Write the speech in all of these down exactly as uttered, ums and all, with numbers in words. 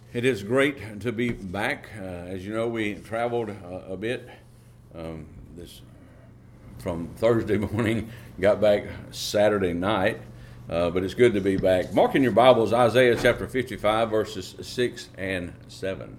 It is great to be back. Uh, as you know, we traveled uh, a bit um, this from Thursday morning, got back Saturday night, uh, but it's good to be back. Mark in your Bibles, Isaiah chapter fifty-five, verses six and seven.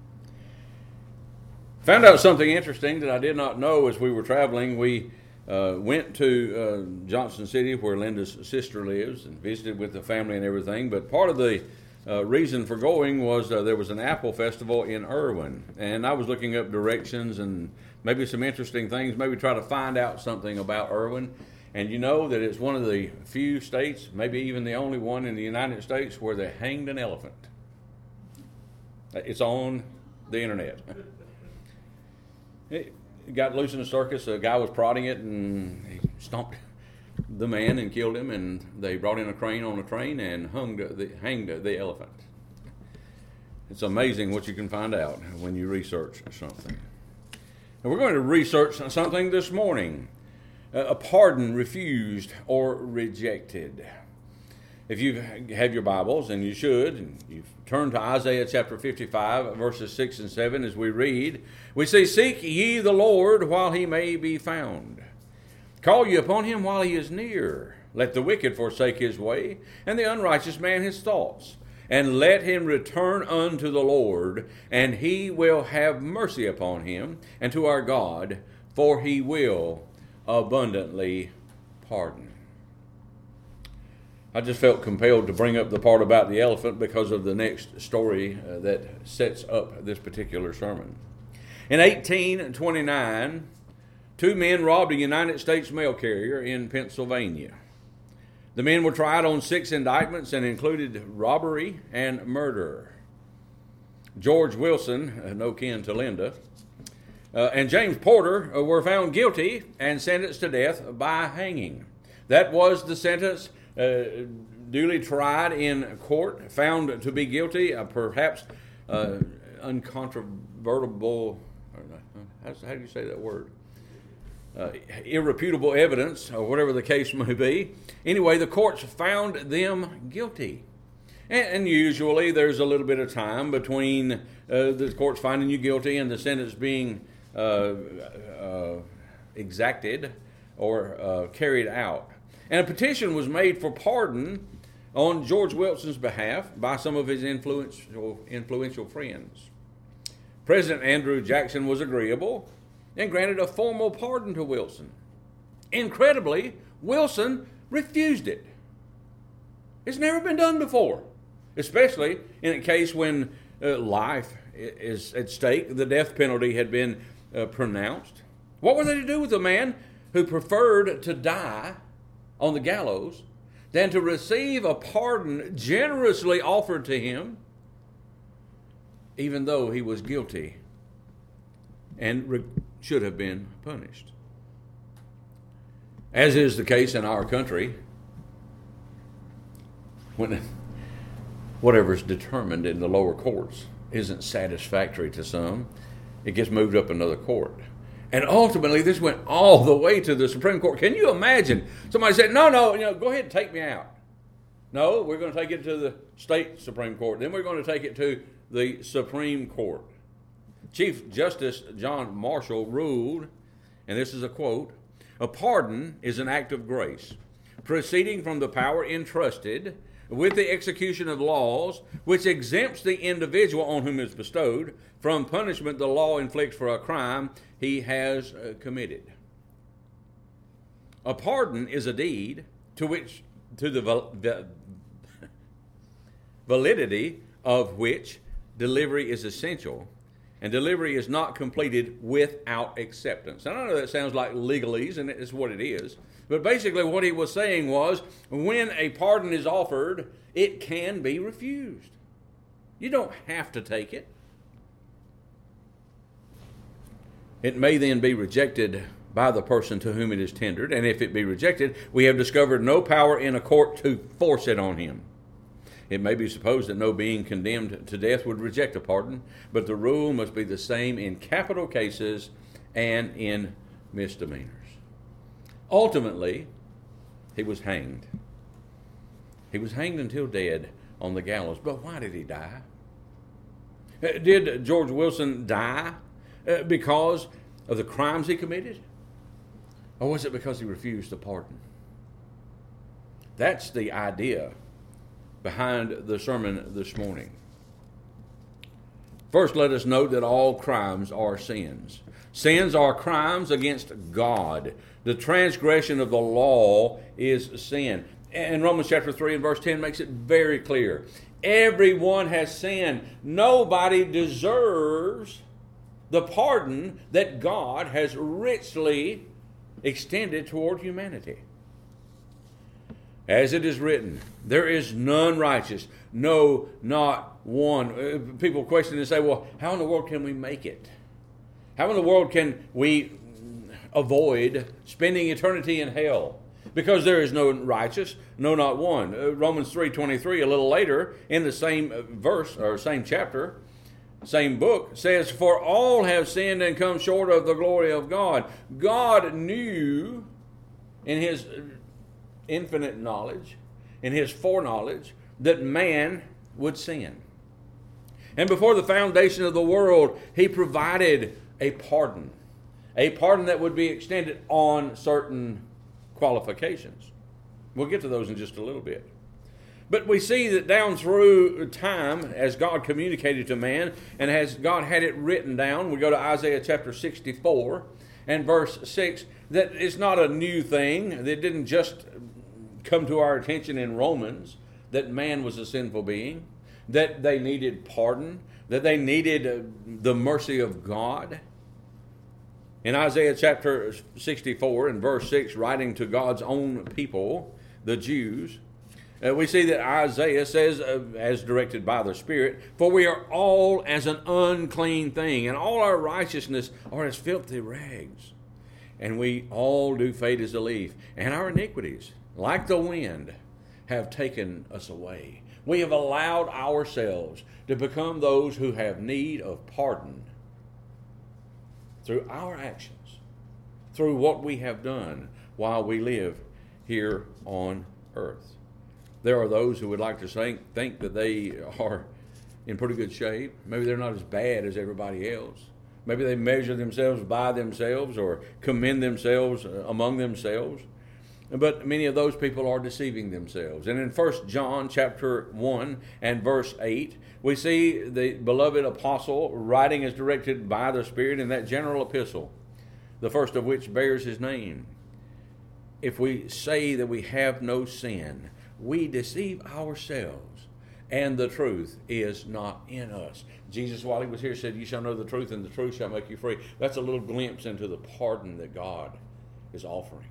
Found out something interesting that I did not know as we were traveling. We uh, went to uh, Johnson City, where Linda's sister lives, and visited with the family and everything, but part of the Uh, reason for going was uh, there was an apple festival in Irwin, and I was looking up directions and maybe some interesting things, maybe try to find out something about Irwin. And you know that it's one of the few states, maybe even the only one in the United States, where they hanged an elephant. It's on the internet. It got loose in a circus. A guy was prodding it, and he stomped the man and killed him, and they brought in a crane on a train and hung the, hanged the elephant. It's amazing what you can find out when you research something. And we're going to research something this morning. A pardon refused or rejected. If you have your Bibles, and you should, and you turn to Isaiah chapter fifty-five, verses six and seven, as we read, we say, "Seek ye the Lord while he may be found. Call ye upon him while he is near. Let the wicked forsake his way, and the unrighteous man his thoughts. And let him return unto the Lord, and he will have mercy upon him, and to our God, for he will abundantly pardon." I just felt compelled to bring up the part about the elephant because of the next story uh, that sets up this particular sermon. In eighteen twenty-nine, two men robbed a United States mail carrier in Pennsylvania. The men were tried on six indictments and included robbery and murder. George Wilson, no kin to Linda, uh, and James Porter uh, were found guilty and sentenced to death by hanging. That was the sentence, uh, duly tried in court, found to be guilty, uh, perhaps uh, uncontrovertible, how, how do you say that word? Uh, irrefutable evidence, or whatever the case may be. Anyway, the courts found them guilty. And, and usually there's a little bit of time between uh, the courts finding you guilty and the sentence being uh, uh, exacted or uh, carried out. And a petition was made for pardon on George Wilson's behalf by some of his influential, influential friends. President Andrew Jackson was agreeable and granted a formal pardon to Wilson. Incredibly, Wilson refused it. It's never been done before, especially in a case when uh, life is at stake. The death penalty had been uh, pronounced. What were they to do with a man who preferred to die on the gallows than to receive a pardon generously offered to him, even though he was guilty and re- should have been punished? As is the case in our country, when whatever is determined in the lower courts isn't satisfactory to some, it gets moved up another court. And ultimately, this went all the way to the Supreme Court. Can you imagine? Somebody said, no, no, you know, go ahead and take me out. No, we're going to take it to the state Supreme Court. Then we're going to take it to the Supreme Court. Chief Justice John Marshall ruled, and this is a quote, "A pardon is an act of grace, proceeding from the power entrusted with the execution of laws, which exempts the individual on whom it is bestowed from punishment the law inflicts for a crime he has uh, committed. A pardon is a deed to which, to the val- the validity of which delivery is essential, and delivery is not completed without acceptance." And I know that sounds like legalese, and it's what it is. But basically what he was saying was, when a pardon is offered, it can be refused. You don't have to take it. It may then be rejected by the person to whom it is tendered, and if it be rejected, we have discovered no power in a court to force it on him. It may be supposed that no being condemned to death would reject a pardon, but the rule must be the same in capital cases and in misdemeanors. Ultimately, he was hanged. He was hanged until dead on the gallows. But why did he die? Did George Wilson die uh, because of the crimes he committed? Or was it because he refused to pardon? That's the idea behind the sermon this morning. First, let us note that all crimes are sins. Sins are crimes against God. The transgression of the law is sin. And Romans chapter three and verse ten makes it very clear. Everyone has sinned. Nobody deserves the pardon that God has richly extended toward humanity. As it is written, there is none righteous, no, not one. People question and say, well, how in the world can we make it? How in the world can we avoid spending eternity in hell? Because there is no righteous, no, not one. Uh, Romans three twenty-three, a little later, in the same verse, or same chapter, same book, says, for all have sinned and come short of the glory of God. God knew in his infinite knowledge, in his foreknowledge, that man would sin. And before the foundation of the world, he provided a pardon. A pardon that would be extended on certain qualifications. We'll get to those in just a little bit. But we see that down through time, as God communicated to man, and as God had it written down, we go to Isaiah chapter sixty-four and verse six, that it's not a new thing. That didn't just come to our attention in Romans, that man was a sinful being, that they needed pardon, that they needed the mercy of God. In Isaiah chapter sixty-four and verse six, writing to God's own people, the Jews, uh, we see that Isaiah says, uh, as directed by the Spirit, for we are all as an unclean thing, and all our righteousness are as filthy rags. And we all do fade as a leaf, and our iniquities, like the wind, have taken us away. We have allowed ourselves to become those who have need of pardon through our actions, through what we have done while we live here on earth. There are those who would like to think, think that they are in pretty good shape. Maybe they're not as bad as everybody else. Maybe they measure themselves by themselves or commend themselves among themselves. But many of those people are deceiving themselves. And in First John chapter one and verse eight, we see the beloved apostle writing as directed by the Spirit in that general epistle, the first of which bears his name. If we say that we have no sin, we deceive ourselves, and the truth is not in us. Jesus, while he was here, said, you shall know the truth, and the truth shall make you free. That's a little glimpse into the pardon that God is offering.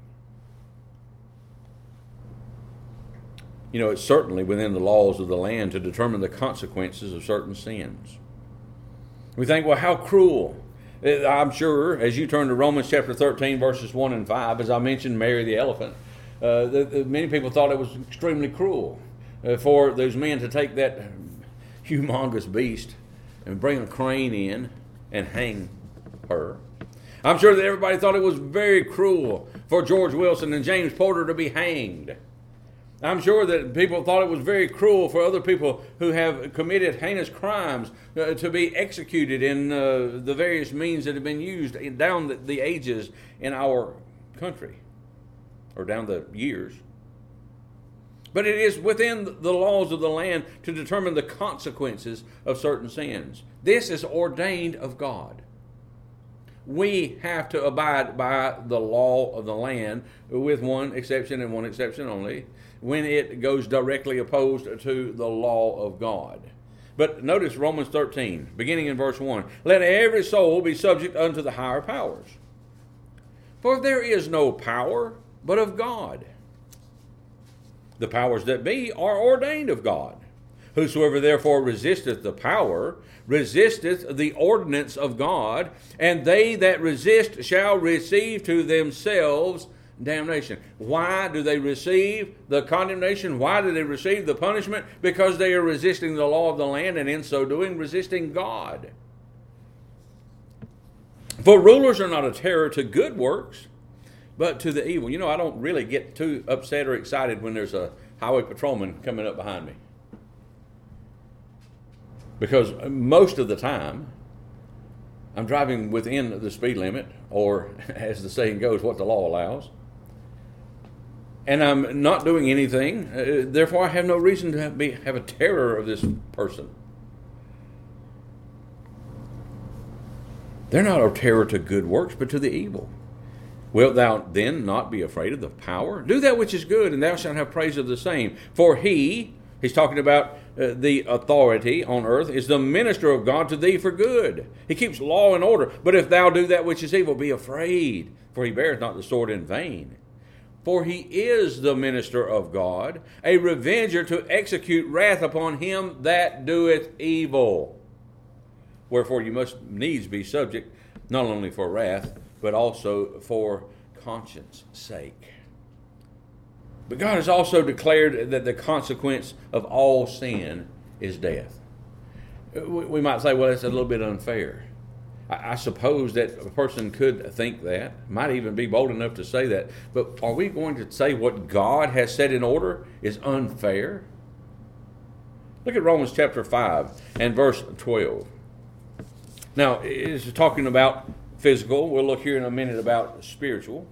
You know, it's certainly within the laws of the land to determine the consequences of certain sins. We think, well, how cruel. I'm sure, as you turn to Romans chapter thirteen, verses one and five, as I mentioned, Mary the elephant, uh, the, the, many people thought it was extremely cruel uh, for those men to take that humongous beast and bring a crane in and hang her. I'm sure that everybody thought it was very cruel for George Wilson and James Porter to be hanged. I'm sure that people thought it was very cruel for other people who have committed heinous crimes uh, to be executed in uh, the various means that have been used down the, the ages in our country, or down the years. But it is within the laws of the land to determine the consequences of certain sins. This is ordained of God. We have to abide by the law of the land, with one exception and one exception only, when it goes directly opposed to the law of God. But notice Romans thirteen, beginning in verse one. Let every soul be subject unto the higher powers. For there is no power but of God. The powers that be are ordained of God. Whosoever therefore resisteth the power, resisteth the ordinance of God, and they that resist shall receive to themselves damnation. Why do they receive the condemnation? Why do they receive the punishment? Because they are resisting the law of the land, and in so doing, resisting God. For rulers are not a terror to good works, but to the evil. You know, I don't really get too upset or excited when there's a highway patrolman coming up behind me. Because most of the time, I'm driving within the speed limit, or as the saying goes, what the law allows. And I'm not doing anything, uh, therefore I have no reason to have, be, have a terror of this person. They're not a terror to good works, but to the evil. Wilt thou then not be afraid of the power? Do that which is good, and thou shalt have praise of the same. For he, he's talking about uh, the authority on earth, is the minister of God to thee for good. He keeps law and order. But if thou do that which is evil, be afraid, for he beareth not the sword in vain. For he is the minister of God, a revenger to execute wrath upon him that doeth evil. Wherefore you must needs be subject, not only for wrath, but also for conscience sake. But God has also declared that the consequence of all sin is death. We might say, well, that's a little bit unfair. I suppose that a person could think that, might even be bold enough to say that, but are we going to say what God has set in order is unfair? Look at Romans chapter five and verse twelve. Now, it's talking about physical. We'll look here in a minute about spiritual.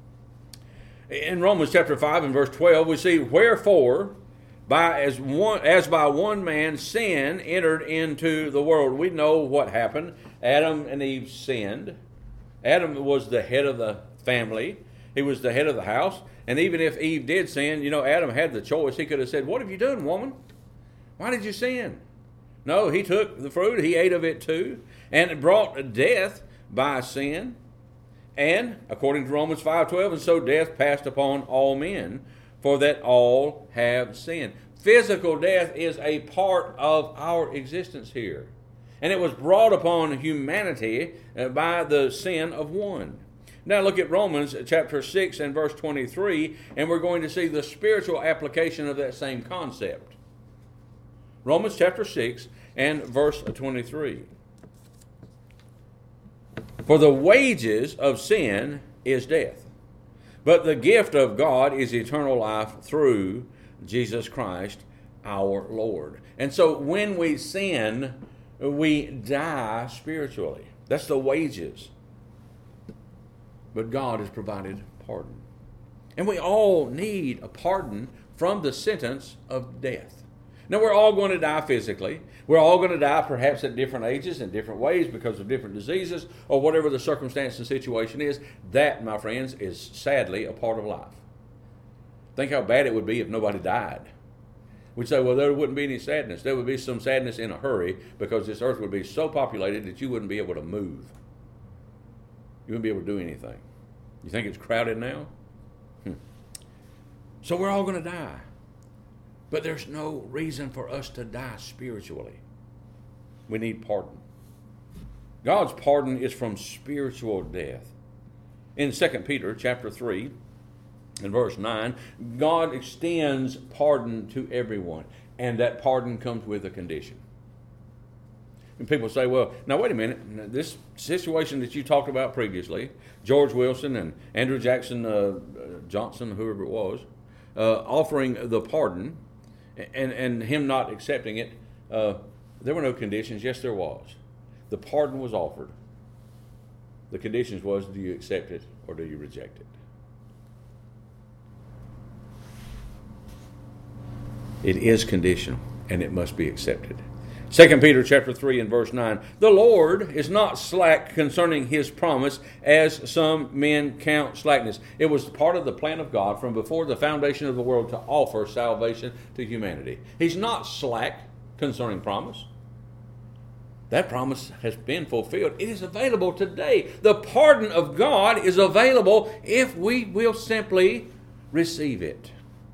In Romans chapter five and verse twelve, we see, wherefore, by as one as by one man sin entered into the world. We know what happened. Adam and Eve sinned. Adam was the head of the family. He was the head of the house. And even if Eve did sin, you know, Adam had the choice. He could have said, what have you done, woman? Why did you sin? No, he took the fruit. He ate of it too. And it brought death by sin. And according to Romans five twelve, and so death passed upon all men, for that all have sinned. Physical death is a part of our existence here. And it was brought upon humanity by the sin of one. Now look at Romans chapter six and verse twenty-three, and we're going to see the spiritual application of that same concept. Romans chapter six and verse twenty-three. For the wages of sin is death, but the gift of God is eternal life through Jesus Christ our Lord. And so when we sin, we die spiritually. That's the wages. But God has provided pardon. And we all need a pardon from the sentence of death. Now, we're all going to die physically. We're all going to die perhaps at different ages in different ways because of different diseases or whatever the circumstance and situation is. That, my friends, is sadly a part of life. Think how bad it would be if nobody died. We'd say, well, there wouldn't be any sadness. There would be some sadness in a hurry because this earth would be so populated that you wouldn't be able to move. You wouldn't be able to do anything. You think it's crowded now? Hmm. So we're all going to die. But there's no reason for us to die spiritually. We need pardon. God's pardon is from spiritual death. In Second Peter chapter three and verse nine, God extends pardon to everyone. And that pardon comes with a condition. And people say, well, now wait a minute. This situation that you talked about previously, George Wilson and Andrew Jackson uh, Johnson, whoever it was, uh, offering the pardon, And, and him not accepting it, uh, there were no conditions. Yes, there was. The pardon was offered. The conditions was, do you accept it or do you reject it? It is conditional, and it must be accepted. Second Peter chapter three and verse nine, the Lord is not slack concerning his promise, as some men count slackness. It was part of the plan of God from before the foundation of the world to offer salvation to humanity. He's not slack concerning promise. That promise has been fulfilled. It is available today. The pardon of God is available if we will simply receive it.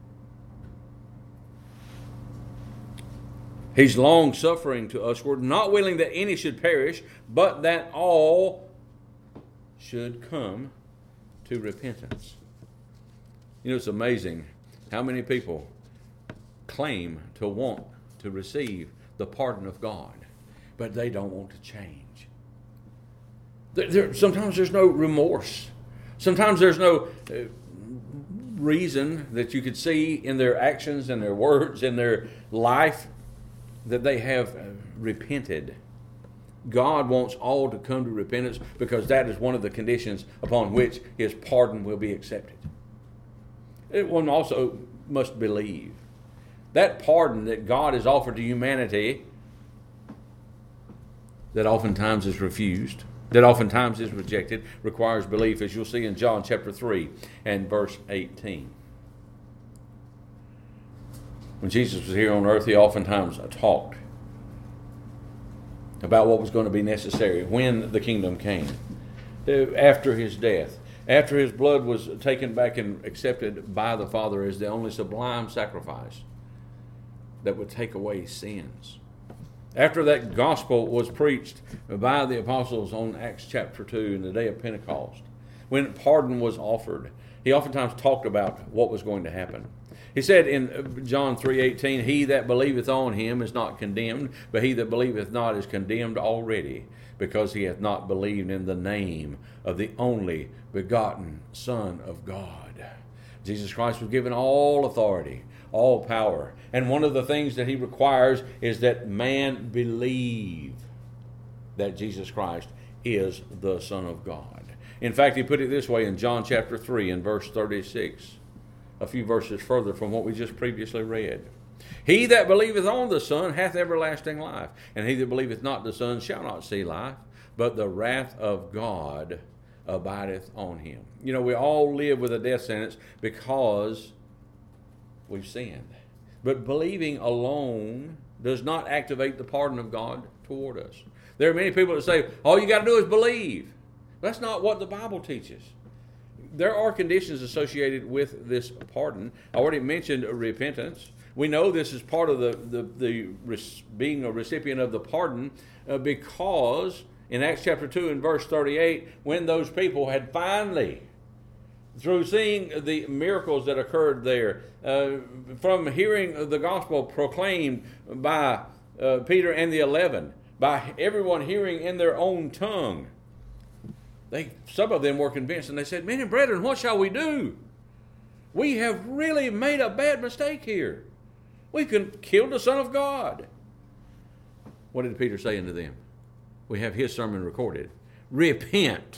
He's long-suffering to usward, not willing that any should perish, but that all should come to repentance. You know, it's amazing how many people claim to want to receive the pardon of God, but they don't want to change. There, there, sometimes there's no remorse. Sometimes there's no uh, reason that you could see in their actions and their words and their life that they have repented. God wants all to come to repentance because that is one of the conditions upon which his pardon will be accepted. One also must believe. That pardon that God has offered to humanity that oftentimes is refused, that oftentimes is rejected, requires belief, as you'll see in John chapter three and verse eighteen. When Jesus was here on earth, he oftentimes talked about what was going to be necessary when the kingdom came, after his death, after his blood was taken back and accepted by the Father as the only sublime sacrifice that would take away sins. After that gospel was preached by the apostles on Acts chapter two in the day of Pentecost, when pardon was offered, he oftentimes talked about what was going to happen. He said in John three eighteen, "He that believeth on him is not condemned, but he that believeth not is condemned already, because he hath not believed in the name of the only begotten Son of God." Jesus Christ was given all authority, all power. And one of the things that he requires is that man believe that Jesus Christ is the Son of God. In fact, he put it this way in John chapter three and verse thirty-six. A few verses further from what we just previously read. "He that believeth on the Son hath everlasting life, and he that believeth not the Son shall not see life, but the wrath of God abideth on him." You know, we all live with a death sentence because we've sinned. But believing alone does not activate the pardon of God toward us. There are many people that say, all you got to do is believe. That's not what the Bible teaches. There are conditions associated with this pardon. I already mentioned repentance. We know this is part of the, the, the being a recipient of the pardon uh, because in Acts chapter two and verse thirty-eight, when those people had finally, through seeing the miracles that occurred there, uh, from hearing the gospel proclaimed by uh, Peter and the eleven, by everyone hearing in their own tongue, They, some of them were convinced, and they said, "Men and brethren, what shall we do? We have really made a bad mistake here. We can kill the Son of God." What did Peter say unto them? We have his sermon recorded. "Repent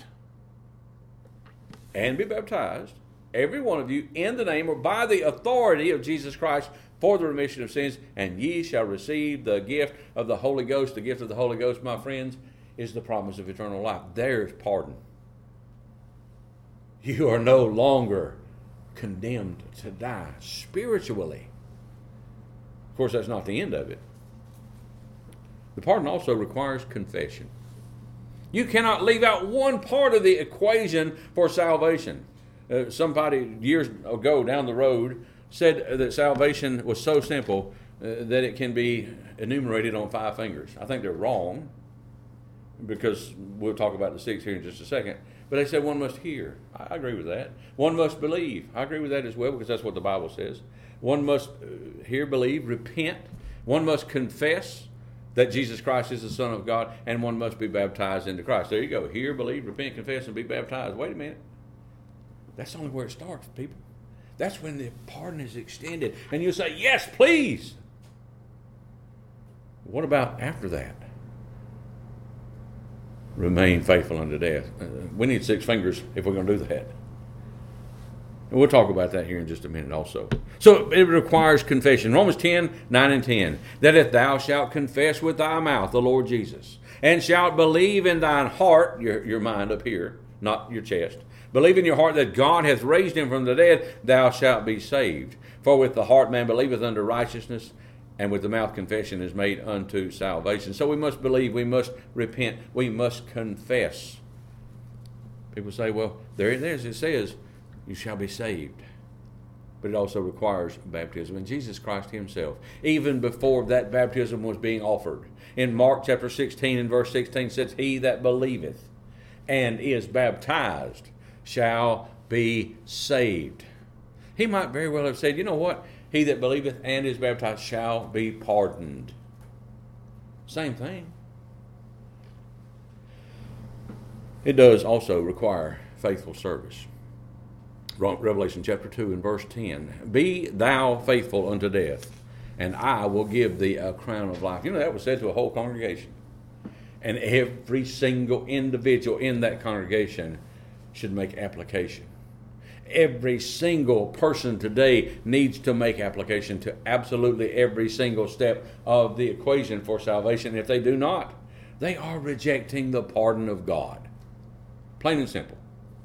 and be baptized, every one of you, in the name or by the authority of Jesus Christ for the remission of sins, and ye shall receive the gift of the Holy Ghost." The gift of the Holy Ghost, my friends, is the promise of eternal life. There's pardon. You are no longer condemned to die spiritually. Of course, that's not the end of it. The pardon also requires confession. You cannot leave out one part of the equation for salvation. Uh, somebody years ago down the road said that salvation was so simple uh, that it can be enumerated on five fingers. I think they're wrong, because we'll talk about the six here in just a second. But they said one must hear. I agree with that. One must believe. I agree with that as well, because that's what the Bible says. One must hear, believe, repent. One must confess that Jesus Christ is the Son of God, and one must be baptized into Christ. There you go. Hear, believe, repent, confess, and be baptized. Wait a minute. That's only where it starts, people. That's when the pardon is extended. And you say, "Yes, please." What about after that? Remain faithful unto death. Uh, we need six fingers if we're going to do that. And we'll talk about that here in just a minute also. So it requires confession. Romans ten, nine and ten. "That if thou shalt confess with thy mouth the Lord Jesus, and shalt believe in thine heart," your, your mind up here, not your chest, "believe in your heart that God hath raised him from the dead, thou shalt be saved. For with the heart man believeth unto righteousness, and with the mouth confession is made unto salvation." So we must believe, we must repent, we must confess. People say, well, there it is, it says, you shall be saved. But it also requires baptism. And Jesus Christ himself, even before that baptism was being offered, in Mark chapter sixteen and verse sixteen says, "He that believeth and is baptized shall be saved." He might very well have said, you know what? "He that believeth and is baptized shall be pardoned." Same thing. It does also require faithful service. Revelation chapter two and verse ten. "Be thou faithful unto death, and I will give thee a crown of life. You know, that was said to a whole congregation. And every single individual in that congregation should make application. Every single person today needs to make application to absolutely every single step of the equation for salvation. If they do not, they are rejecting the pardon of God. Plain and simple.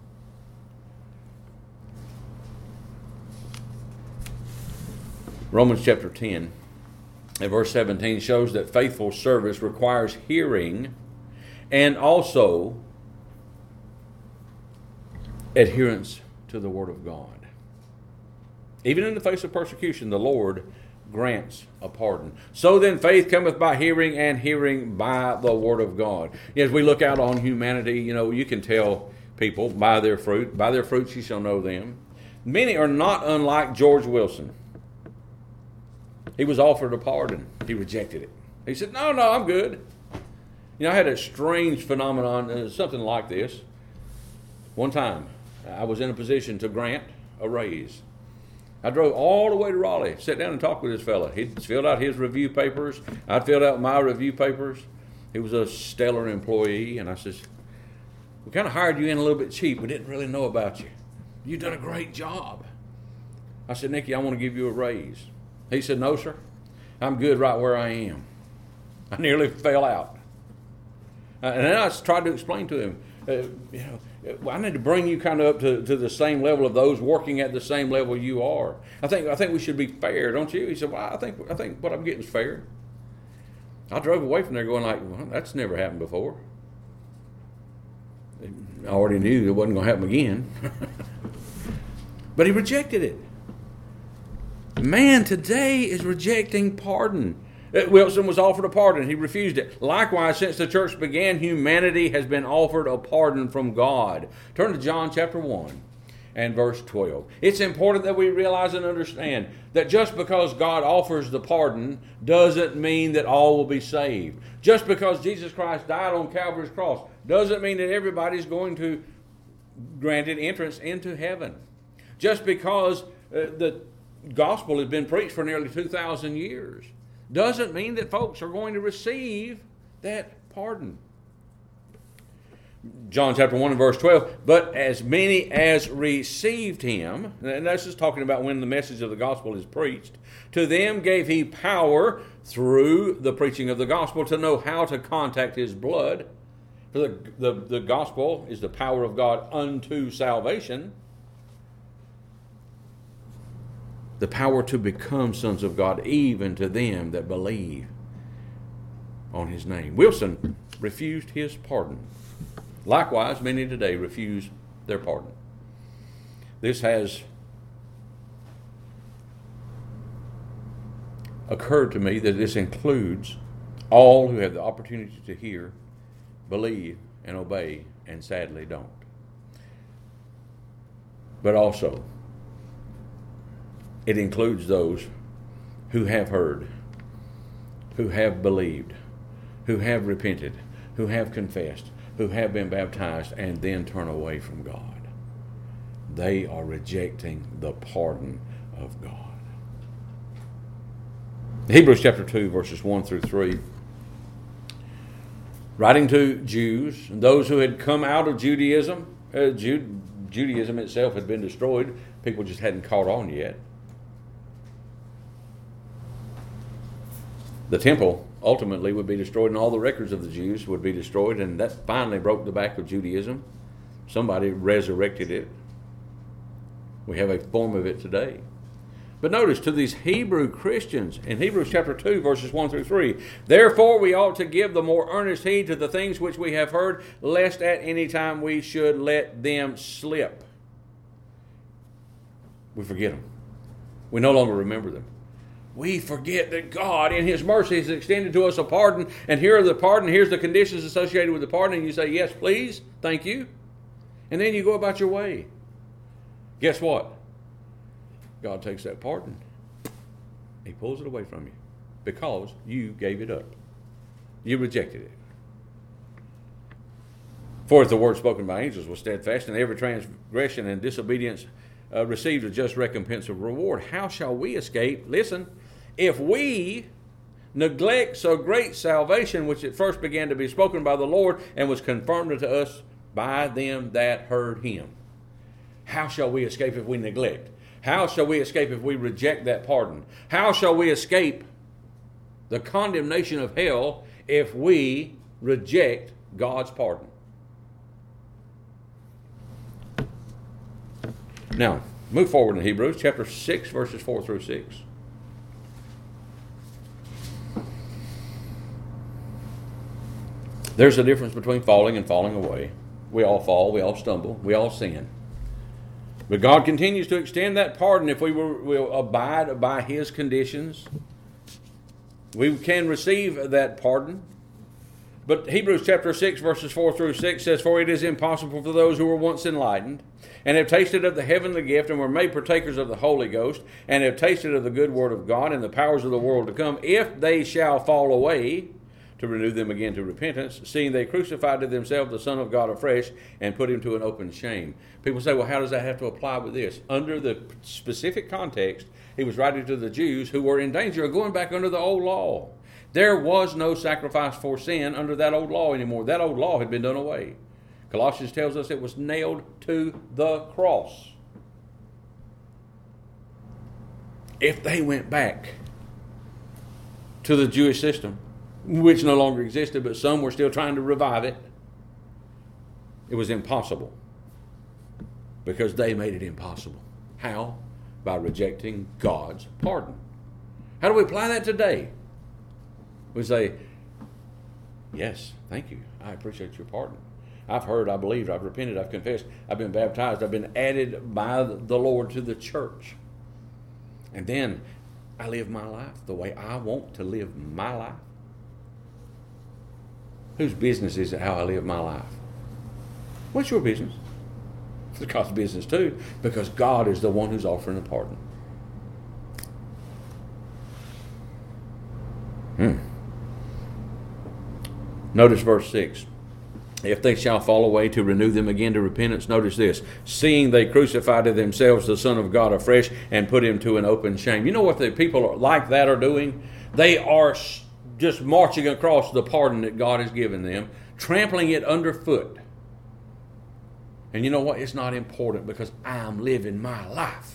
Romans chapter ten and verse seventeen shows that faithful service requires hearing and also adherence to the Word of God. Even in the face of persecution, the Lord grants a pardon. So then faith cometh by hearing, and hearing by the Word of God. As we look out on humanity, you know, you can tell people by their fruit. By their fruits you shall know them. Many are not unlike George Wilson. He was offered a pardon. He rejected it. He said, no, no, I'm good. You know, I had a strange phenomenon, uh, something like this. One time, I was in a position to grant a raise. I drove all the way to Raleigh, sat down and talked with this fella. He'd filled out his review papers. I'd filled out my review papers. He was a stellar employee, and I says, we kind of hired you in a little bit cheap. We didn't really know about you. You've done a great job. I said, Nicky, I want to give you a raise. He said, no, sir. I'm good right where I am. I nearly fell out. Uh, and then I tried to explain to him, uh, you know, I need to bring you kind of up to, to the same level of those working at the same level you are. I think I think we should be fair, don't you? He said, well, I think I think what I'm getting is fair. I drove away from there going like, well, that's never happened before. I already knew it wasn't going to happen again. But he rejected it. Man today is rejecting pardon. Wilson was offered a pardon. He refused it. Likewise, since the church began, humanity has been offered a pardon from God. Turn to John chapter one and verse twelve. It's important that we realize and understand that just because God offers the pardon doesn't mean that all will be saved. Just because Jesus Christ died on Calvary's cross doesn't mean that everybody's going to granted entrance into heaven. Just because uh, the gospel has been preached for nearly two thousand years doesn't mean that folks are going to receive that pardon. John chapter one and verse twelve, but as many as received him, and that's just talking about when the message of the gospel is preached, to them gave he power through the preaching of the gospel to know how to contact his blood. For the, the, the gospel is the power of God unto salvation. The power to become sons of God, even to them that believe on his name. Wilson refused his pardon. Likewise, many today refuse their pardon. This has occurred to me that this includes all who have the opportunity to hear, believe, and obey, and sadly don't. But also, it includes those who have heard, who have believed, who have repented, who have confessed, who have been baptized, and then turn away from God. They are rejecting the pardon of God. Hebrews chapter two, verses one through three. Writing to Jews, and those who had come out of Judaism, uh, Jude, Judaism itself had been destroyed. People just hadn't caught on yet. The temple ultimately would be destroyed, and all the records of the Jews would be destroyed, and that finally broke the back of Judaism. Somebody resurrected it. We have a form of it today. But notice, to these Hebrew Christians, in Hebrews chapter two, verses one through three, therefore we ought to give the more earnest heed to the things which we have heard, lest at any time we should let them slip. We forget them. We no longer remember them. We forget that God, in his mercy, has extended to us a pardon, and here are the pardon, here's the conditions associated with the pardon, and you say, yes, please, thank you. And then you go about your way. Guess what? God takes that pardon. He pulls it away from you because you gave it up. You rejected it. For if the word spoken by angels was steadfast, and every transgression and disobedience uh, received a just recompense of reward, how shall we escape, listen, if we neglect so great salvation, which at first began to be spoken by the Lord and was confirmed unto us by them that heard him. How shall we escape if we neglect? How shall we escape if we reject that pardon? How shall we escape the condemnation of hell if we reject God's pardon? Now, move forward in Hebrews chapter six, verses four through six. There's a difference between falling and falling away. We all fall, we all stumble, we all sin. But God continues to extend that pardon if we will, will abide by His conditions. We can receive that pardon. But Hebrews chapter six, verses four through six says, For it is impossible for those who were once enlightened, and have tasted of the heavenly gift, and were made partakers of the Holy Ghost, and have tasted of the good word of God, and the powers of the world to come, if they shall fall away, to renew them again to repentance, seeing they crucified to themselves the Son of God afresh, and put him to an open shame. People say, well, how does that have to apply with this? Under the specific context, he was writing to the Jews who were in danger of going back under the old law. There was no sacrifice for sin under that old law anymore. That old law had been done away. Colossians tells us it was nailed to the cross. If they went back to the Jewish system, which no longer existed, but some were still trying to revive it, it was impossible. Because they made it impossible. How? By rejecting God's pardon. How do we apply that today? We say, yes, thank you. I appreciate your pardon. I've heard, I believed, I've repented, I've confessed, I've been baptized, I've been added by the Lord to the church. And then I live my life the way I want to live my life. Whose business is it how I live my life? What's your business? It's God's business too, because God is the one who's offering the pardon. Hmm. Notice verse six. If they shall fall away, to renew them again to repentance. Notice this. Seeing they crucified to themselves the Son of God afresh, and put him to an open shame. You know what the people like that are doing? They are just marching across the pardon that God has given them, trampling it underfoot. And you know what? It's not important because I'm living my life.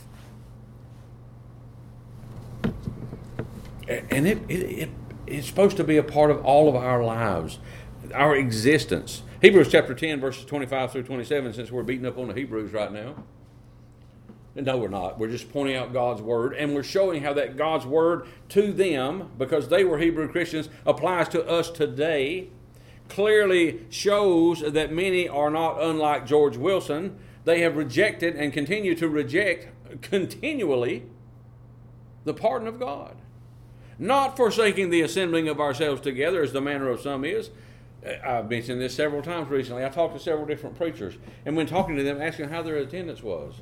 And it, it, it it's supposed to be a part of all of our lives, our existence. Hebrews chapter ten, verses twenty-five through twenty-seven, since we're beating up on the Hebrews right now. No, we're not. We're just pointing out God's Word, and we're showing how that God's Word to them, because they were Hebrew Christians, applies to us today. Clearly shows that many are not unlike George Wilson. They have rejected and continue to reject continually the pardon of God. Not forsaking the assembling of ourselves together, as the manner of some is. I've mentioned this several times recently. I talked to several different preachers, and when talking to them, asking how their attendance was.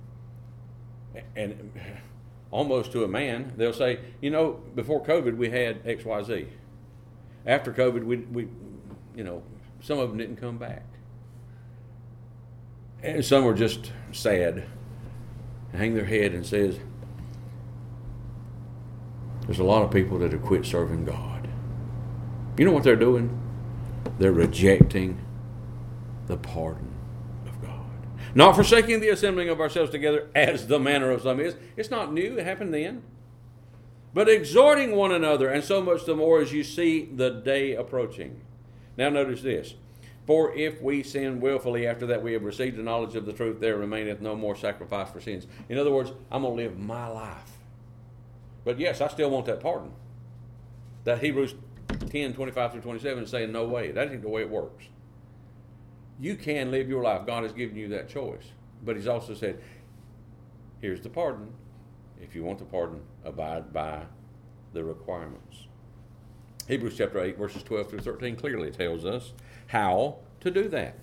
And almost to a man, they'll say, you know, before COVID, we had X Y Z. After COVID, we, we you know, some of them didn't come back. And some were just sad, hang their head and says, there's a lot of people that have quit serving God. You know what they're doing? They're rejecting the pardon of God. Not forsaking the assembling of ourselves together, as the manner of some is. It's not new. It happened then. But exhorting one another, and so much the more as you see the day approaching. Now notice this. For if we sin willfully after that we have received the knowledge of the truth, there remaineth no more sacrifice for sins. In other words, I'm going to live my life. But yes, I still want that pardon. That Hebrews ten, twenty-five through twenty-seven is saying, no way. That ain't the way it works. You can live your life. God has given you that choice. But he's also said, here's the pardon. If you want the pardon, abide by the requirements. Hebrews chapter eight, verses twelve through thirteen clearly tells us how to do that.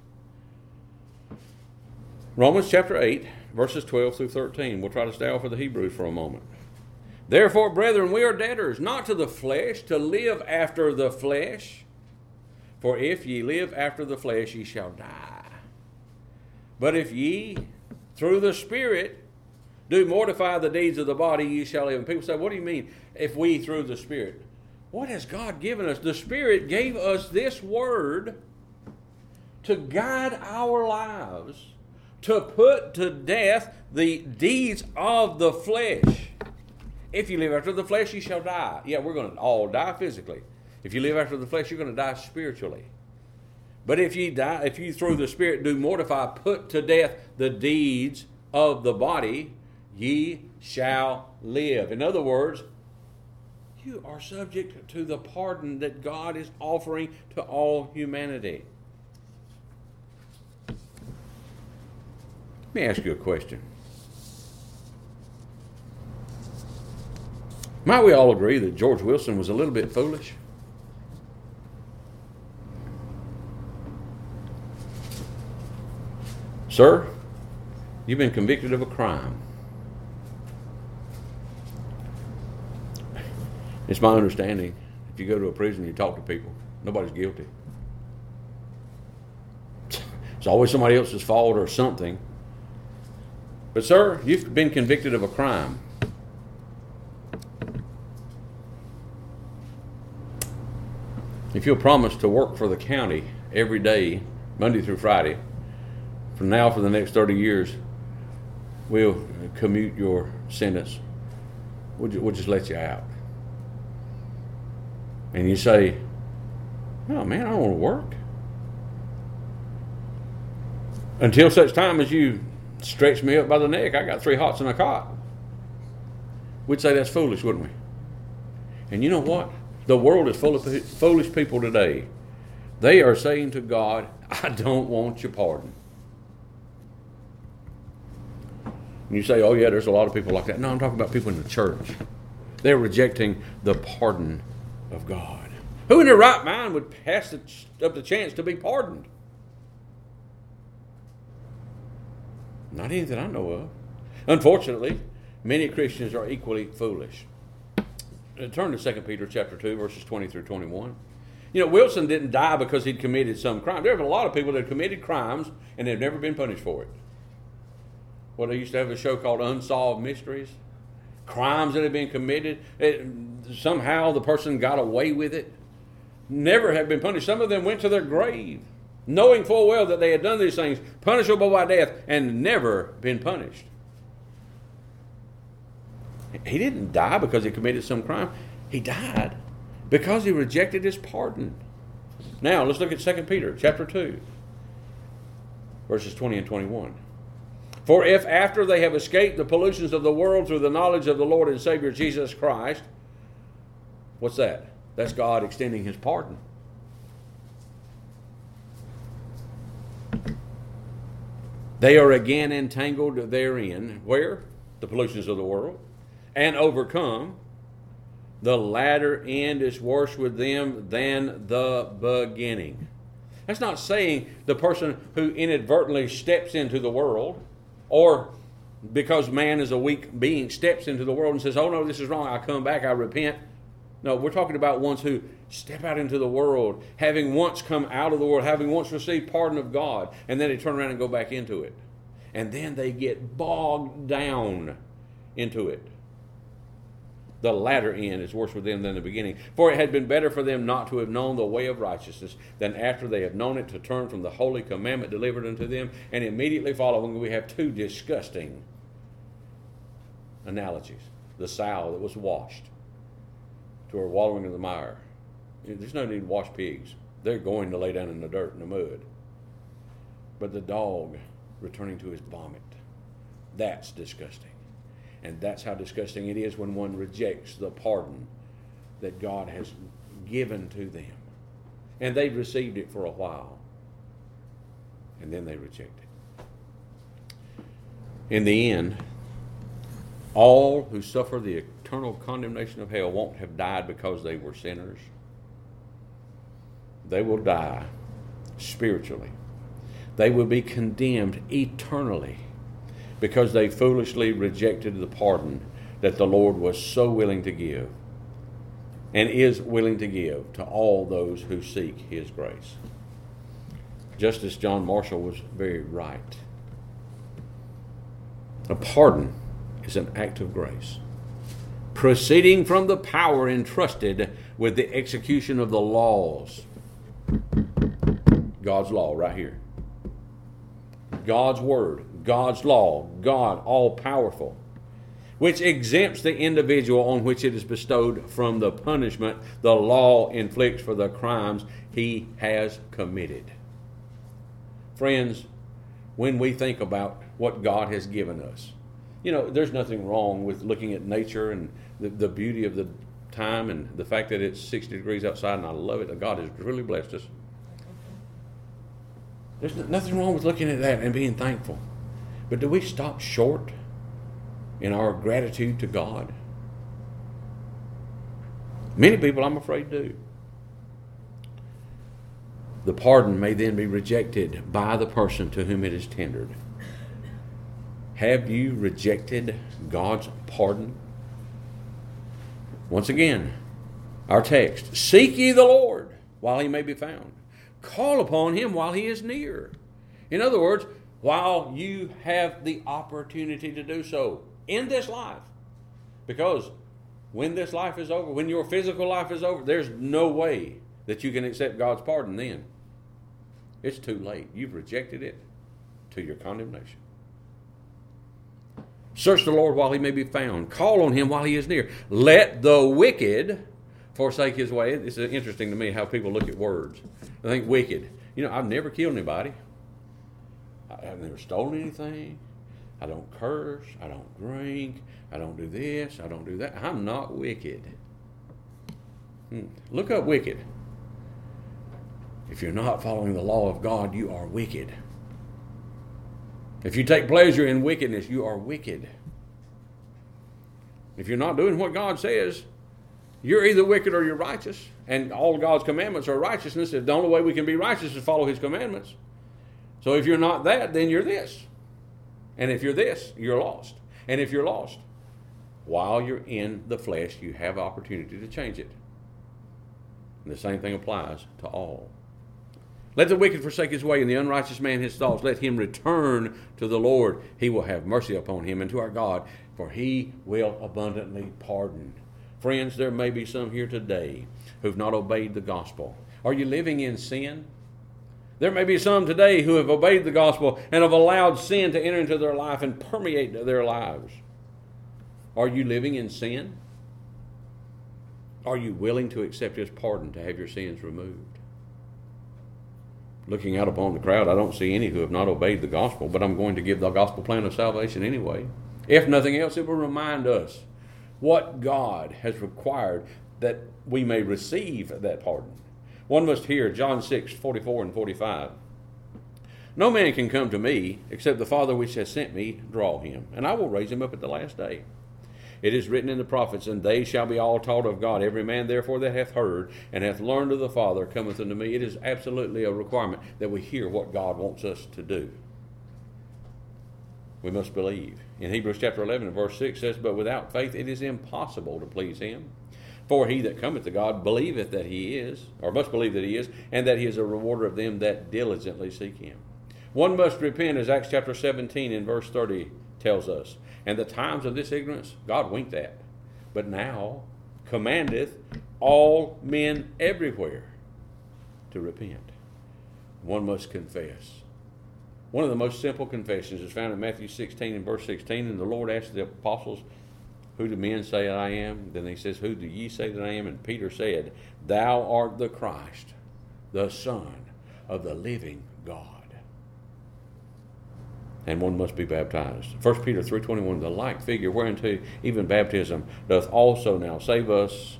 Romans chapter eight, verses twelve through thirteen. We'll try to stay off of the Hebrews for a moment. Therefore, brethren, we are debtors, not to the flesh, to live after the flesh. For if ye live after the flesh, ye shall die. But if ye, through the Spirit, do mortify the deeds of the body, ye shall live. And people say, what do you mean, if we through the Spirit? What has God given us? The Spirit gave us this word to guide our lives, to put to death the deeds of the flesh. If you live after the flesh, you shall die. Yeah, we're going to all die physically. If you live after the flesh, you're going to die spiritually. But if you die, if you through the Spirit do mortify, put to death the deeds of the body, ye shall live. In other words, you are subject to the pardon that God is offering to all humanity. Let me ask you a question. Might we all agree that George Wilson was a little bit foolish? Sir, you've been convicted of a crime. It's my understanding, if you go to a prison and you talk to people, nobody's guilty. It's always somebody else's fault or something. But sir, you've been convicted of a crime. If you'll promise to work for the county every day, Monday through Friday, from now for the next thirty years, we'll commute your sentence. We'll, we'll just let you out. And you say, oh man, I don't want to work. Until such time as you stretch me up by the neck, I got three hots and a cot. We'd say that's foolish, wouldn't we? And you know what? The world is full of foolish people today. They are saying to God, I don't want your pardon. And you say, oh yeah, there's a lot of people like that. No, I'm talking about people in the church. They're rejecting the pardon of God. Who in their right mind would pass up the chance to be pardoned? Not any that I know of. Unfortunately, many Christians are equally foolish. Turn to Second Peter chapter two, verses twenty through twenty-one. You know, Wilson didn't die because he'd committed some crime. There have been a lot of people that have committed crimes and they've never been punished for it. Well, they used to have a show called Unsolved Mysteries. Crimes that have been committed. It, somehow the person got away with it. Never have been punished. Some of them went to their grave, knowing full well that they had done these things, punishable by death, and never been punished. He didn't die because he committed some crime. He died because he rejected his pardon. Now, let's look at Second Peter chapter two, verses twenty and twenty-one. For if after they have escaped the pollutions of the world through the knowledge of the Lord and Savior Jesus Christ, what's that? That's God extending his pardon. They are again entangled therein. Where? The pollutions of the world. And overcome. The latter end is worse with them than the beginning. That's not saying the person who inadvertently steps into the world, or because man is a weak being, steps into the world and says, oh no, this is wrong, I come back, I repent. No, we're talking about ones who step out into the world, having once come out of the world, having once received pardon of God, and then they turn around and go back into it. And then they get bogged down into it. The latter end is worse with them than the beginning. For it had been better for them not to have known the way of righteousness than after they have known it to turn from the holy commandment delivered unto them. And immediately following, we have two disgusting analogies. The sow that was washed to her wallowing in the mire. There's no need to wash pigs. They're going to lay down in the dirt and the mud. But the dog returning to his vomit. That's disgusting. And that's how disgusting it is when one rejects the pardon that God has given to them. And they've received it for a while. And then they reject it. In the end, all who suffer the eternal condemnation of hell won't have died because they were sinners. They will die spiritually. They will be condemned eternally, because they foolishly rejected the pardon that the Lord was so willing to give and is willing to give to all those who seek his grace. Justice John Marshall was very right. A pardon is an act of grace, proceeding from the power entrusted with the execution of the laws. God's law right here. God's word, God's law, God all-powerful, which exempts the individual on which it is bestowed from the punishment the law inflicts for the crimes he has committed. Friends, when we think about what God has given us, you know, there's nothing wrong with looking at nature and the, the beauty of the time and the fact that it's sixty degrees outside, and I love it. God has really blessed us. There's nothing wrong with looking at that and being thankful. But do we stop short in our gratitude to God? Many people, I'm afraid, do. The pardon may then be rejected by the person to whom it is tendered. Have you rejected God's pardon? Once again, our text, seek ye the Lord while he may be found. Call upon him while he is near. In other words, while you have the opportunity to do so in this life. Because when this life is over, when your physical life is over, there's no way that you can accept God's pardon then. It's too late. You've rejected it to your condemnation. Search the Lord while he may be found. Call on him while he is near. Let the wicked forsake his way. It's interesting to me how people look at words. I think wicked. You know, I've never killed anybody. I've never stolen anything. I don't curse. I don't drink. I don't do this. I don't do that. I'm not wicked. Hmm. Look up wicked. If you're not following the law of God, you are wicked. If you take pleasure in wickedness, you are wicked. If you're not doing what God says, you're either wicked or you're righteous. And all God's commandments are righteousness. The only way we can be righteous is to follow his commandments. So if you're not that, then you're this. And if you're this, you're lost. And if you're lost, while you're in the flesh, you have opportunity to change it. And the same thing applies to all. Let the wicked forsake his way, and the unrighteous man his thoughts. Let him return to the Lord. He will have mercy upon him, and to our God, for he will abundantly pardon. Friends, there may be some here today who've not obeyed the gospel. Are you living in sin? There may be some today who have obeyed the gospel and have allowed sin to enter into their life and permeate their lives. Are you living in sin? Are you willing to accept his pardon to have your sins removed? Looking out upon the crowd, I don't see any who have not obeyed the gospel, but I'm going to give the gospel plan of salvation anyway. If nothing else, it will remind us what God has required that we may receive that pardon. One must hear John six, forty-four and forty-five. No man can come to me except the Father which has sent me draw him, and I will raise him up at the last day. It is written in the prophets, and they shall be all taught of God. Every man therefore that hath heard and hath learned of the Father cometh unto me. It is absolutely a requirement that we hear what God wants us to do. We must believe. In Hebrews chapter eleven and verse six says, but without faith it is impossible to please him. For he that cometh to God believeth that he is, or must believe that he is, and that he is a rewarder of them that diligently seek him. One must repent, as Acts chapter seventeen and verse thirty tells us. And the times of this ignorance, God winked at, but now commandeth all men everywhere to repent. One must confess. One of the most simple confessions is found in Matthew sixteen and verse sixteen, and the Lord asked the apostles, who do men say that I am? Then he says, who do ye say that I am? And Peter said, thou art the Christ, the Son of the living God. And one must be baptized. First Peter three twenty-one, the like figure whereunto even baptism doth also now save us.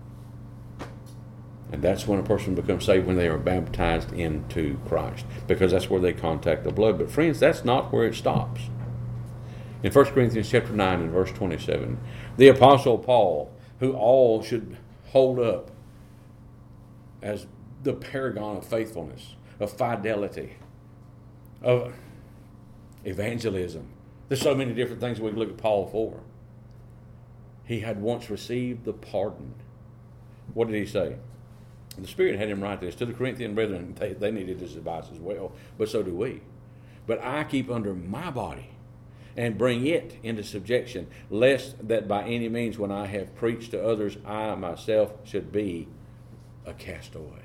And that's when a person becomes saved, when they are baptized into Christ, because that's where they contact the blood. But friends, that's not where it stops. In First Corinthians chapter nine and verse twenty-seven, the Apostle Paul, who all should hold up as the paragon of faithfulness, of fidelity, of evangelism. There's so many different things we can look at Paul for. He had once received the pardon. What did he say? The Spirit had him write this to the Corinthian brethren. They, they needed his advice as well, but so do we. But I keep under my body and bring it into subjection, lest that by any means when I have preached to others, I myself should be a castaway.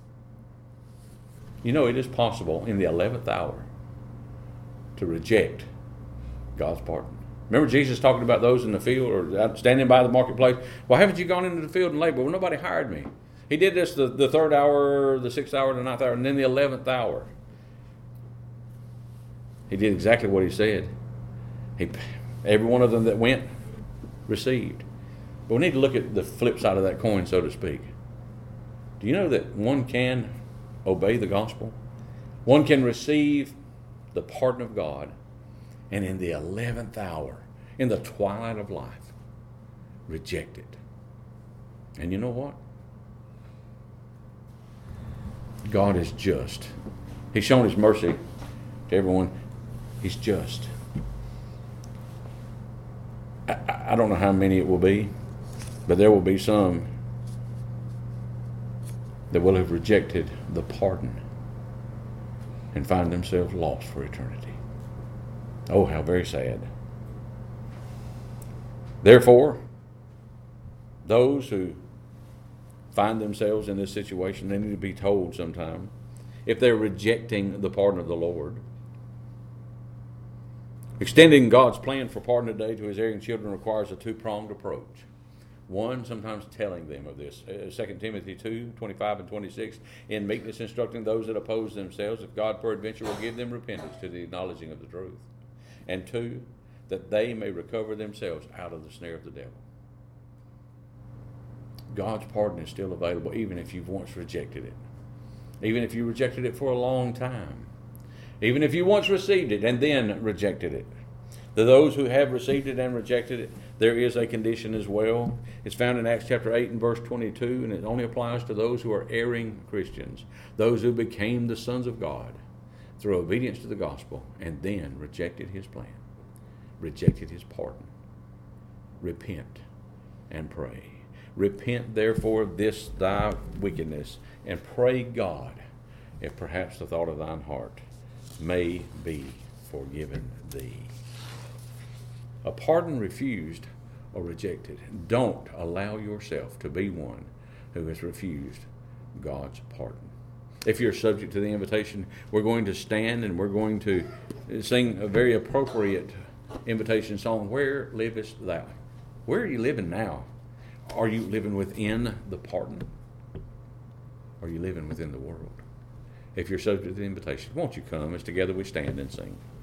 You know, it is possible in the eleventh hour to reject God's pardon. Remember Jesus talking about those in the field or standing by the marketplace? Why haven't you gone into the field and labored? Well, nobody hired me. He did this the, the third hour, the sixth hour, the ninth hour, and then the eleventh hour. He did exactly what he said. He, every one of them that went received. But we need to look at the flip side of that coin, so to speak. Do you know that one can obey the gospel? One can receive the pardon of God, and in the eleventh hour, in the twilight of life, reject it. And you know what? God is just. He's shown His mercy to everyone. He's just. I, I don't know how many it will be, but there will be some that will have rejected the pardon and find themselves lost for eternity. Oh, how very sad. Therefore, those who find themselves in this situation, they need to be told sometime if they're rejecting the pardon of the Lord. Extending God's plan for pardon today to His erring children requires a two-pronged approach. One, sometimes telling them of this. Uh, Second Timothy two, twenty-five and twenty-six, in meekness instructing those that oppose themselves, if God peradventure will give them repentance to the acknowledging of the truth. And two, that they may recover themselves out of the snare of the devil. God's pardon is still available even if you've once rejected it. Even if you rejected it for a long time. Even if you once received it and then rejected it. To those who have received it and rejected it, there is a condition as well. It's found in Acts chapter eight and verse twenty-two, and it only applies to those who are erring Christians, those who became the sons of God through obedience to the gospel and then rejected His plan, rejected His pardon. Repent and pray. Repent, therefore, of this thy wickedness, and pray God, if perhaps the thought of thine heart may be forgiven thee. A pardon refused or rejected. Don't allow yourself to be one who has refused God's pardon. If you're subject to the invitation, we're going to stand and we're going to sing a very appropriate invitation song, Where Livest Thou? Where are you living now? Are you living within the pardon? Or are you living within the world? If you're subject to the invitation, won't you come as together we stand and sing?